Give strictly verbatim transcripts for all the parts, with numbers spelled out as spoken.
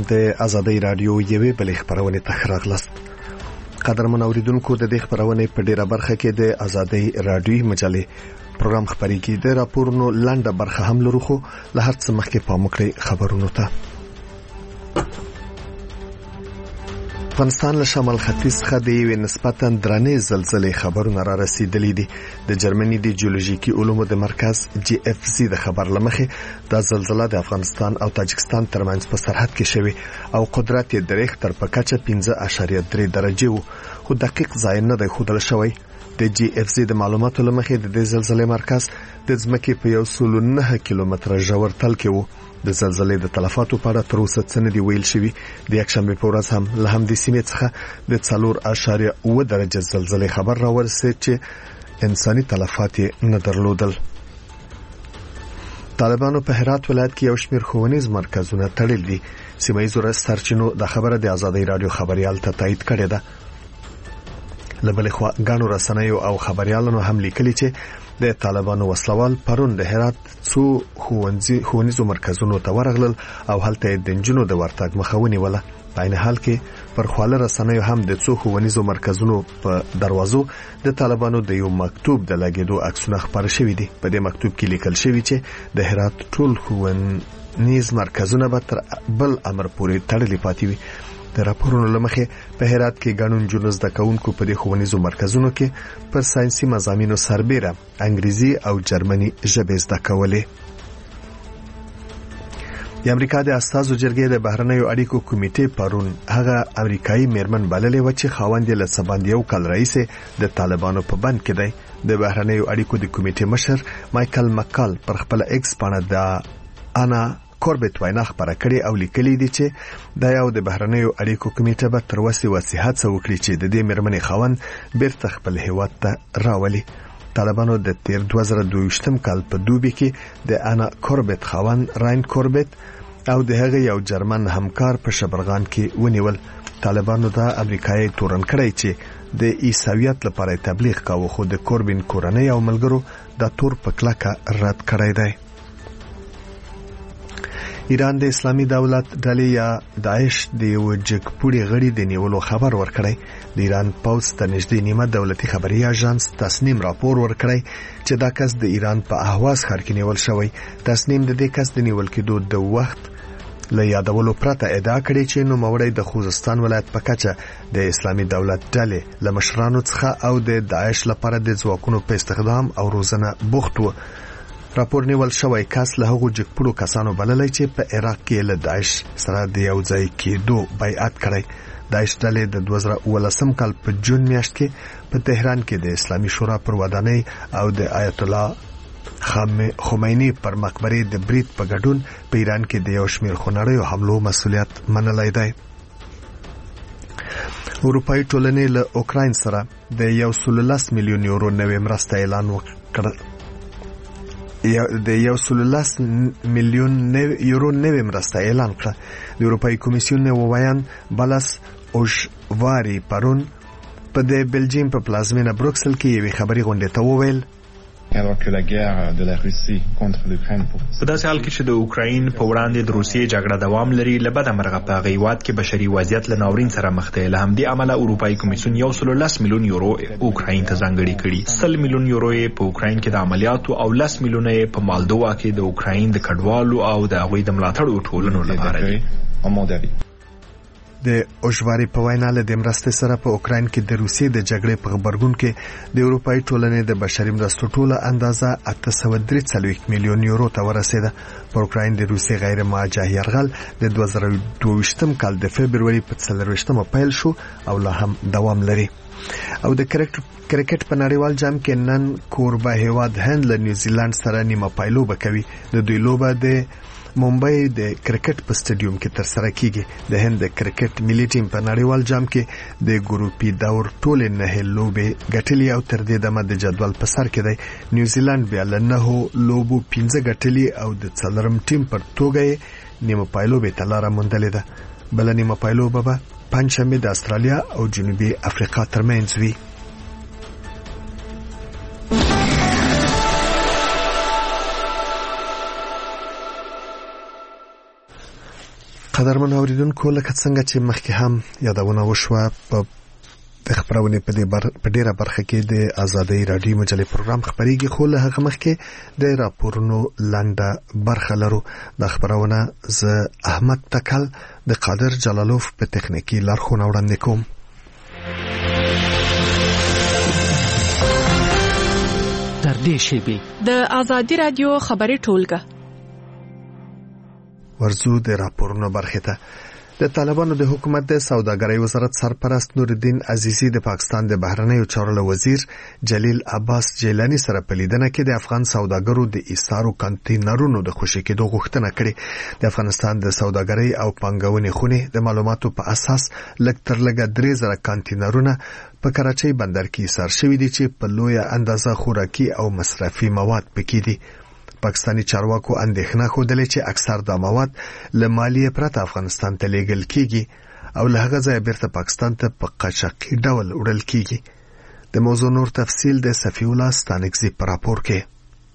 د آزادۍ رادیو یوې بلې خبرونه ته راغلاست. قدرمن اوریدونکو د دې خبرونه په ډیره برخه کې د آزادۍ رادیو مجلې پروګرام خبريږي. د راپورونو لاندې برخه هم لرو خو له هر څه مخکې پام وکړئ خبرونو ته. افغانستان له شمال ختیځ څخه د یوې نسبتاً درنې زلزلې خبرونه را رسیدلې دي. د جرمني د جیولوژیکي علومو د مرکز جی اف زی د خبر لمخې دا زلزلہ د افغانستان او تاجکستان ترمنځ په سرحد کې شوی او قدرت یې د ریختر په کچه پنځه اعشاریه درې درجه وو، خو دقیق ځای نه دی ښودل شوی. د جی اف زی د معلوماتو لمخې د دې زلزلې مرکز د ځمکې په یو سل نه کیلومتره ژور تل کې وو. د زلزلې د تلفاتو په اړه تر اوسه څه نه دی ویل شوی. د یکشنبه په ورځ هم له همدې سیمې څخه د څلور اعشاریه اووه درجه زلزلې خبر راورسېد چې انساني تلفات نه درلودل. طالبانو په هرات ولایت کې یو شمېر ښوونیز مرکزونه تړل دي. سیمه ییزو سرچینو د خبره د آزادۍ رادیو خبريال ته تایید کړې ده. لبلې خوا غانو رسنیو او خبريالانو هم لیکلي چې د طالبانو وسلوال پرون د هرات څو ښوونځي ښوونیزو مرکزونو ته ورغلل او هلته د جنونو د ورتګ مخاوني ولا. په عین حال کې پر خواله رسنیو هم د څو ښوونیزو مرکزونو په دروازو د طالبانو د یو مکتوب د لګیدو عکسونه خبر شوي دي. په دې مکتوب کې لیکل شوی چې د هرات ټول ښوونیز مرکزونه به تر بل امر پورې تړلي پاتې وي. د راپورونو لمخې په هرات کې غنون جنوز د کاونکو په دې ښوونیزو مرکزونو کې پر ساينسي مضامینو سربېره انګریزي او جرمني ژبې زده کولې. د امریکا د استازو جرګې د بهرنیو اړیکو کمیټې پرون هغه امریکایي میرمن بللې و چې خاوند له سباند یو کال رئیس د طالبانو په بند کې دی. د بهرنیو اړیکو د کمیټې مشر مایکل مکال پر خپل ایکس باندې د انا کوربت وینا خبره کړې او لیکلي دي چې د یو د بهرنیو اړیکو کمیټه به تر وسه وصیت وکړي چې د دې میرمنې خاوند بیرته خپل هیواد ته راولي. طالبانو د تیر دوه زره دوه کال په دوبي کې د انا کوربت خاوند راین کوربت او د هغه یو جرمن همکار په شبرغان کې ونیول. طالبانو دا امریکایي تورن کړی چې د عیسویت لپاره تبلیغ کاوه، خو د کوربین کورنۍ او ملګرو د تور په کلکه رد کړی دی. ایران د اسلامي دولت ډلې یا داعش د یو جګپوړي غړي د نیولو خبر ورکړی. د ایران پوځ ته نږدې نیمه دولتي خبري اژانس تسنیم راپور ورکړی چې دا کس د ایران په اهواز ښار کې نیول شوی. تسنیم د دې کس د نیول کېدو د وخت له یادولو پرته ادعا کړې چې نوموړی د خوزستان ولایت په کچه د اسلامي دولت ډلې له مشرانو څخه او د داعش لپاره د ځواکونو په استخدام او روزنه بوخت و. راپور نیول شوی کس له هغو جګپوړو کسانو بللی چې په عراق کې له داعش سره د یو ځای کېدو بیعت کړی. داعش ډلې د دوه زره اوولسم کال په جون میاشت کې په تهران کې د اسلامي شورا پر ودانۍ او د آیت الله خمینی پر مقبره د برید په ګډون په ایران کې د یو شمېر خونړیو حملو مسؤلیت منلی دی. اروپایي ټولنې له اوکراین سره د یو سل لس میلیون یورو نوې مرسته اعلان وکړ. د یو سل لس میلیون یورو نوې مرسته اعلان کړه. د اروپایي کمیسیون وویان بالاس اوژواري پرون په د بلجیم په پلازمینه بروکسل کې یوې خبري غونډې ته وویل alors que la guerre de la Russie contre l'Ukraine په داسې حال کې چې د اوکراین په وړاندې د روسیې جګړه دوام لري، له بده مرغه په هغه هیواد کې بشري وضعیت له ناورین سره مخ دی. له همدې امله اروپایي کمیسیون یو سل لس میلیون یورو اوکراین ته ځانګړي کړي. سل میلیون یورو یې په اوکراین کې د عملیاتو او لس میلیونه یې په مالدووا کې د اوکراین د کډوالو او د هغوی د ملاتړو ټولنو لپاره دي. د اوژواري په وینا له د مرستې سره په اوکراین کې د روسیې د جګړې په خبرګون کې د اروپایي ټولنې د بشري مرستو ټوله اندازه اته سوه درې څلوېښت میلیون یورو ته ورسېده. په اوکراین د روسیې غیر موجه یرغل د دوه زره دوه کال د فبروري په څلرویشتمه پیل شو او لا هم دوام لري. او د کرکټ په نړیوال جام کې نن کوربه هیواد هند له نیوزیلند سره نیمه پایلوبه کوي. د دوی لوبه د ممبئی د کرکټ په سټیډیوم کې تر سره کیږي. د هند د کرکټ ملي ټیم په نړیوال جام کې د ګروپي دور ټول نه لوبې ګټلې او تر دې دمه د جدول په سر کې دی. نیوزیلند بیا له نه لوبو پنځه ګټلې او د څلورم ټیم پر توګه نیمه پایلوبې ته لاره موندلې ده. بل نیمه پایلوبه به پنځشنبه د استرالیا او جنوبي افریقا ترمنځ وي. قدرمن اوریدونکو لکه څنګه چې مخکې هم یادونه وشوه په د خبرونه په دې بر په ډیره برخه کې د آزادۍ رادیو مجلې پروګرام خبريږي خو له هغه مخکې د راپورونو لنډه برخه لرو د خبرونه ز احمد تکل د قادر جلالوف په تخنیکی لارښوونه وړاندې کوم. در دې شیبه د آزادۍ رادیو خبري ټولګه ورزو د راپورونو برخه ته د طالبانو د حکومت د سوداګرۍ وزارت سرپرست نورالدین عزیزی د پاکستان د بهرنیو چارو وزیر جلیل عباس جیلانی سره په لیدنه کې د افغان سوداګرو د ایثارو کانټینرونو د خوشی کېدو غوښتنه کړې. د افغانستان د سوداګرۍ او پانګونې خونې د معلوماتو په اساس لږ تر لږه درې زره کانټینرونه په کراچۍ بندر کې ایثار شوي دي چې په لویه اندازه خوراکي او مصرفي مواد پکې دي. پاکستانی چارواکو اندېښنه خوده چې اکثر د مواد له مالیې پرته افغانستان ته لیږل کیږي او له هغه ځایه بیرته پاکستان ته په قاچاقي ډول وړل کیږي. د موضوع نور تفصیل د صفی الله ستانکزی په راپور کې.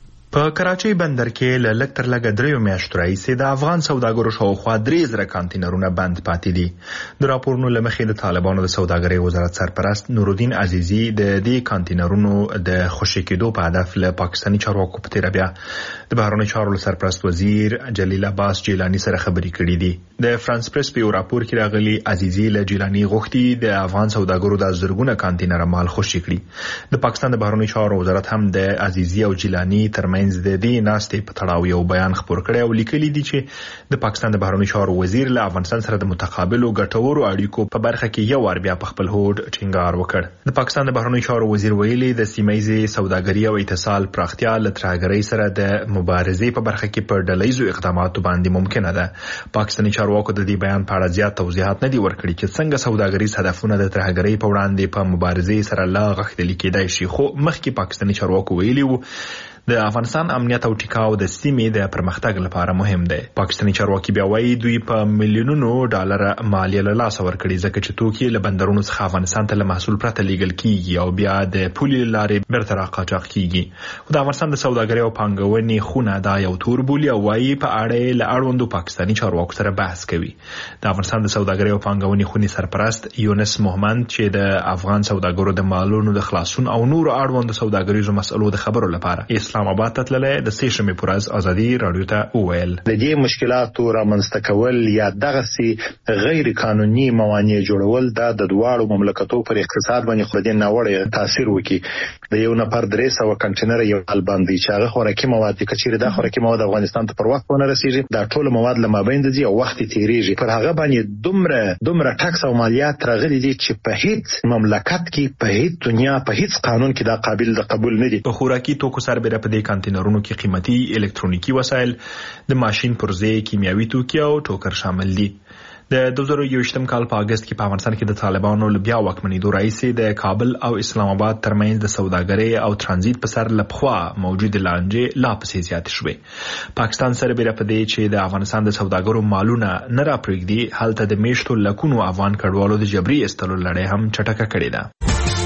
په کراچۍ بندر کې له لږ تر لږه دریو میاشتو راهیسې د افغان سوداګرو شاوخوا درې زره کانټینرونه بند پاتې دي. د راپورونو له مخې د طالبانو د سوداګرۍ وزارت سرپرست نورالدین عزیزی د دې کانټینرونو د خوشی کېدو په هدف له پاکستاني چارواکو په تیره بیا د بهرنیو چارو سرپرست وزیر جلیل عباس جیلانی سره خبرې کړې دي. د فرانس پریس په یو راپور کې راغلي عزیزی له جیلانی غوښتي د افغان سوداګرو د زرګونه کانټینر مال خوشی کړي. د پاکستان د بهرنیو چارو وزارت هم د عزیزی او جیلانی ترمنځ د دې ناستې په تړاو یو بیان خبر کړی او لیکلي دي چې د پاکستان د بهرنیو چارو وزیر له افغانستان سره د متقابلو ګټورو اړیکو په برخه کې یو ور بیا په خپل هوډ ټینګار وکړ. د پاکستان د بهرنیو چارو وزیر ویلي د سیمه‌ایزې سوداګري او اتصال پراختیا له ترهګرۍ سره د مبارزې په برخه کې په ډلهیزو اقداماتو باندې ممکنه ده. پاکستاني چارواکو د دې بیان په اړه زیات توضیحات نه دي ورکړي چې څنګه سوداګریز هدفونه د ترهګرۍ په وړاندې په مبارزې سره لا غښتلي کېدای شي. خو مخکې پاکستاني چارواکو ویلي وو د افغانستان امنیت او ټیکاو د سیمې د پرمختګ لپاره مهم دی. پاکستاني چارواکي بیا وایي دوی په میلیونونو ډالر مالیه له لاسه ورکړي ځکه چې توکي له بندرونو څخه افغانستان ته له محصول پرته لیږل کیږي او بیا د پولې لارې بیرته راقاچاق کیږي. خو د افغانستان د سوداګرۍ او پانګونې خونه دا یو تور بولي او وایي په اړه له اړوندو پاکستاني چارواکو سره بحث کوي. د افغانستان د سوداګرۍ او پانګونې خونې سرپرست یونس محمد چې د افغان سوداګرو د مالونو د خلاصون او نور اړوندو سوداګریزو مسئلو د خبرو لپاره اسلام آباد ته تللی د سې شنبې پر ورځ ازادي رادیو ته وویل د دې مشکلاتو رامنځته کول یا دغسي غیر قانوني موانع جوړول دا د دواړو مملکتو پر اقتصاد باندې خو دې ناوړه تاثیر وکړي. د یو نفر درې سوه کانټینر یو حل باندې چې هغه خوراکي مواد کچېره د خوراکي مواد افغانستان ته پر وخت ونه رسیږي دا ټول مواد له مابین دي او وخت تیریږي. پر هغه باندې دومره دومره ټاکس او مالیات راغلي دي چې په هیڅ مملکت کې په هیڅ دنیا په هیڅ قانون کې دا قابل د قبول نه دي. په خوراکي توکو سربېره په دې کانټینرونو کې قیمتي الکترونیکی وسایل د ماشين پرزې کیمیاوي توکي او ټوکر شامل دي. د دوه زره یوویشتم کال په اگست کې په افغانستان کې د طالبانو له بیا واکمنېدو راهیسې د کابل او اسلام آباد ترمنځ د سوداګرۍ او ترانزیت په سر لپخوا موجود لانجې لا پسې زیاتې شوې. پاکستان سره بیره په دې چې د افغانستان د سوداګرو مالونه نه راپرېږدي هلته د میشتو لکونو افغان کډوالو د جبري ایستلو لړۍ هم چټکه کړې ده.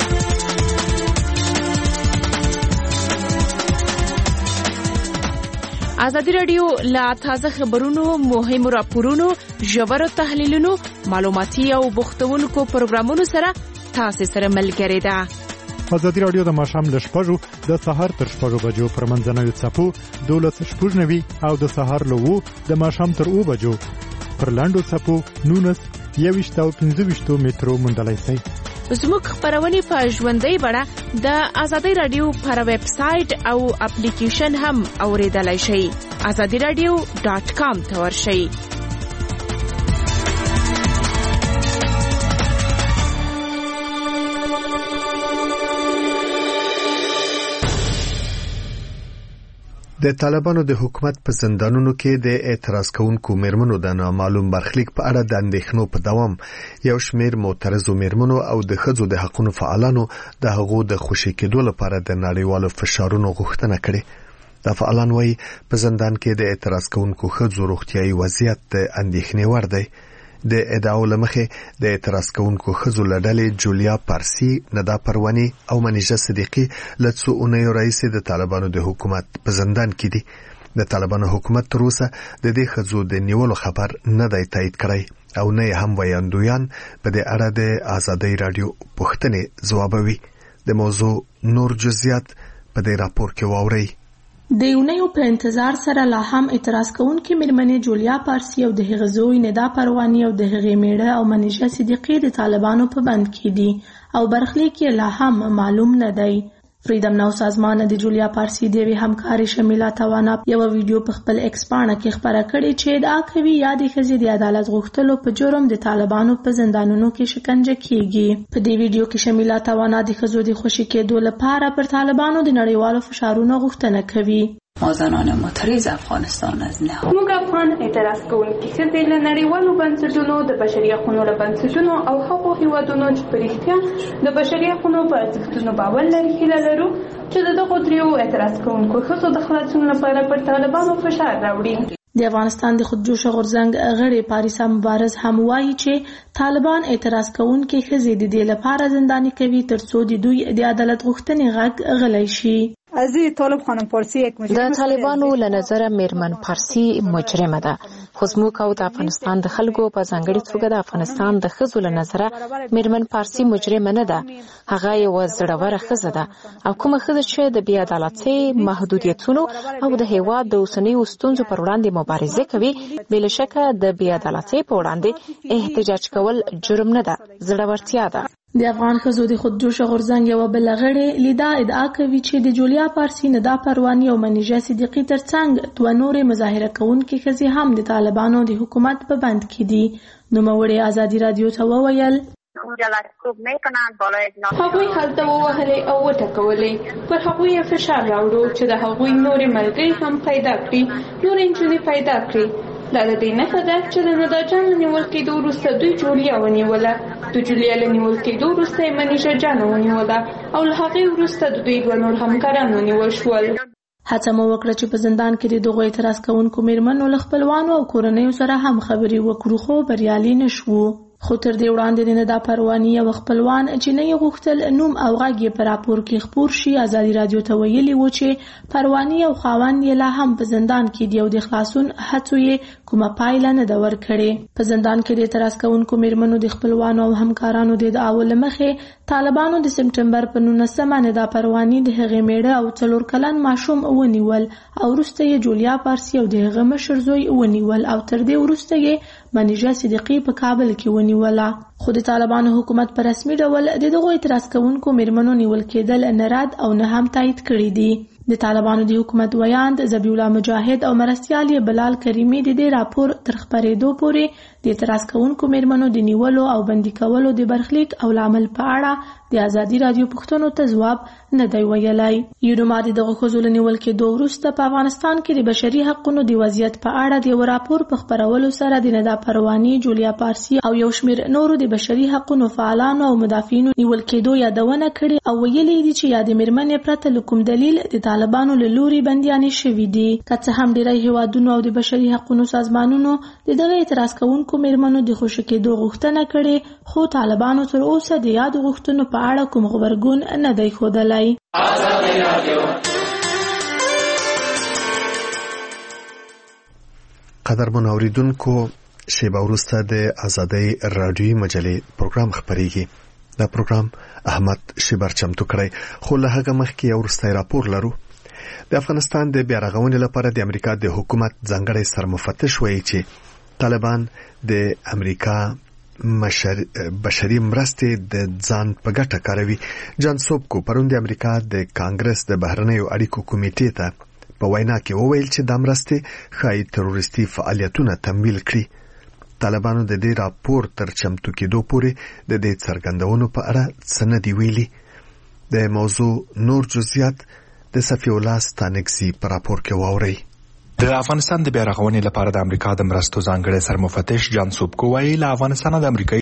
آزادي رادیو لا تازه خبرونو مهم راپورونو ژور تحلیلونو معلوماتي او بوختونکو پروګرامونو سره تاسو سره ملګری ده. آزادي رادیو د ماښام له شپږو د سهار تر شپږو بجو پر منځنوي څپو دولس شپږ نوي او د سهار له وو د ماښام تر اوه بجو پر لاندو څپو نونس یوویشت او پنځه ویشتو مترو موندلای شئ. زموږ خبرونه په ژوندۍ بڼه د آزادي رادیو پر ویب سټ او اپلیکیشن هم اوریدلای شئ. آزادي رادیو ډاټ کام ته ورشئ. د طالبانو د حکومت په زندانونو کې د اعتراض کوونکو میرمنو د نامعلوم برخلیک په اړه د اندېښنو په دوام یو شمېر معترضو میرمنو او د ښځو د حقوقو فعالانو د هغو د خوشي کېدو لپاره د نړیوالو فشارونو غوښتنه کړې. د فعالان وایي په زندان کې د اعتراض کوونکو ښځو روغتیايي وضعیت د اندېښنې وړ دی. د ادعاو لمخې د اعتراض کوونکو ښځو له ډلې جولیا پارسي، ندا پرواني او منیژه صدیقي له څو اونیو راهیسې د طالبانو د حکومت په زندان کې دي. د طالبانو حکومت تر اوسه د دې ښځو د نیولو خبر نه دی تایید کړی او نه هم ویاندویان په دې اړه د آزادۍ رادیو پوښتنې ځوابوي. د موضوع نور جزئیات په دې راپور کې واورئ. د یونیو په انتظار سره لا هم اعتراض کوونکې مېرمنې جولیا پارسی او د هغې زوی ندا پرواني او د هغې میړه او منیژه صدیقي د طالبانو په بند کې دي او برخلیک یې لا هم معلوم نه دی. فریدم ناو سازمان د جولیا پارسی د یوې همکارې شمیله توانا یو ویډیو په خپل ایکس پاڼه کې خپره کړې چې ادعا کوي یا د ښځې د عدالت غوښتلو په جرم د طالبانو په زندانونو کې شکنجه کیږي. په دې ویډیو کې شمیله توانا د ښځو د خوشي کېدو لپاره پر طالبانو د نړیوالو فشارونو غوښتنه کوي. ما زنان معترض افغانستان از نهاد موږ افغان اعتراض کوونکي ښځې له نړیوالو بنسټونو د بشري حقوقو له بنسټونو او هغو هیوادونو چې په رښتیا د بشري حقوقو په ارزښتونو باور لري هیله لرو چې د دغو دریو اعتراض کوونکو ښځو د خلاصون لپاره پر طالبانو فشار راوړي. د افغانستان د خودجوشه غورځنګ غړي پاریسا مبارز هم وایي چې طالبان اعتراض کوونکي ښځې د دې لپاره زنداني کوي ترڅو د دوی د عدالت غوښتنې غږ غلی شي. از طالب خانم پارسی یک مجرم د طالبانو له نظر میرمن پارسی مجرمه ده، خو زموږ او د افغانستان د خلکو په ځانګړي توګه د افغانستان د ښځو له نظره میرمن پارسی مجرمه نه ده. هغه یو زړوره ښځه ده او کومه ښځه چې د بې عدالتۍ، محدودیتونو او د هیواد د اوسنیو ستونزو پر وړاندې مبارزه کوي، بې له شکه د بې عدالتۍ په وړاندې احتجاج کول جرم نه ده، زړورتیا ده. د افغان ښځو د خودجوشه غورځنګ یوه بله غړې لیدا ادعا کوي چې د جولیا پارسی، ندا پرواني او منیژه صدیقي ترڅنګ دوه نورې مظاهره کوونکې ښځې هم د طالبانو د حکومت په بند کې دي. نوموړې ازادي رادیو ته وویل هغوی هلته ووهلې او وټکولې، پر هغوی یې فشار راوړو چې د هغوی نورې ملګري هم پیدا کړي، نورې نجونې پیدا کړي. دا د دې نښه ده چې د ندا جان له نیول کېدو وروسته دوی جولیا ونیوله، د جولیا له نیول کېدو وروسته یې منیژه جان ونیوله او له هغې وروسته د دوی دوه نور همکاران ونیول شول. هڅه مو وکړه چې په زندان کې د دغو اعتراض کوونکو مېرمنو له خپلوانو او کورنیو سره هم خبرې وکړو، خو بریالي نه شوو. خو تر دې وړاندې د ندا پرواني یو خپلوان چې نه یې غوښتل نوم او غږ یې په راپور کې خپور شي، ازادي رادیو ته ویلي و چې پرواني او خاوند یې لا هم په زندان کې دي او د خلاصون هڅو یې کومه پایله نه ده ورکړې. په زندان کې د اعتراض کوونکو مېرمنو د خپلوانو او همکارانو د ادعاو له مخې طالبانو د سپټمبر په نولسمه ندا پرواني د هغې میړه او څلور کلن ماشوم ونیول او وروسته یې جولیا پارسی او د هغه مشر زوی ونیول او تر دې وروسته یې منیژه صدیقي په کابل کې ونیوله. خو د طالبانو حکومت په رسمي ډول د دغو اعتراض کوونکو مېرمنو نیول کېدل نه رد او نه هم تایید کړي دي. د طالبانو د حکومت ویاند ذبیح الله مجاهد او مرستیال یې بلال کریمي د دې راپور تر خپرېدو پورې د اعتراض کوونکو مېرمنو د نیولو او بندي کولو د برخلیک او لامل په اړه د ازادي رادیو پوښتنو ته ځواب نه دی ویلی. یونما د دغو ښځو له نیول کېدو وروسته په افغانستان کې د بشري حقونو د وضعیت په اړه د یو راپور په خپرولو سره د ندا پرواني، جولیا پارسی او یو شمېر نورو د بشري حقونو فعالانو او مدافعینو نیول کېدو یادونه کړې او ویلي دي چې یادې مېرمنې پرته له کوم دلیل د طالبانو له لوري بندیانې شوي دي. که څه هم ډېری هیوادونو او د بشري حقونو سازمانونو د دغه اعتراض کوونکو مېرمنو د خوشي کېدو غوښتنه کړې، خو طالبانو تر اوسه د یادو غوښتنو په اړه کوم غبرګون نه دی ښودلی. قدرمن اوریدونکو، شیبه وروسته د ازادۍ رادیویي مجلې پروګرام خپرېږي. دا پروګرام احمد شیبر چمتو کړی، خو له هغه مخکې یو وروستی راپور لرو. د افغانستان د بیا رغونې لپاره د امریکا د حکومت ځانګړی سرمفتش وایي چې طالبان د امریکا بشري مرستې د ځان په ګټه کاروي. جان سوبکو پرون د امریکا د کانګرس د بهرنیو اړیکو کمیټې ته په وینا کې وویل چې دا مرستې ښایي تروریستي فعالیتونه تمویل کړي. طالبانو د دې راپور تر چمتو کېدو پورې د دې څرګندونو په اړه څه نه دي ویلي. د موضوع نور جزئیات د صفی الله ستانکزي په راپور کې واورئ. د افغانستان د بیا رغونې لپاره د امریکا د مرستو ځانګړی سرمفتش جان سوبکو وایي له افغانستان د امریکایي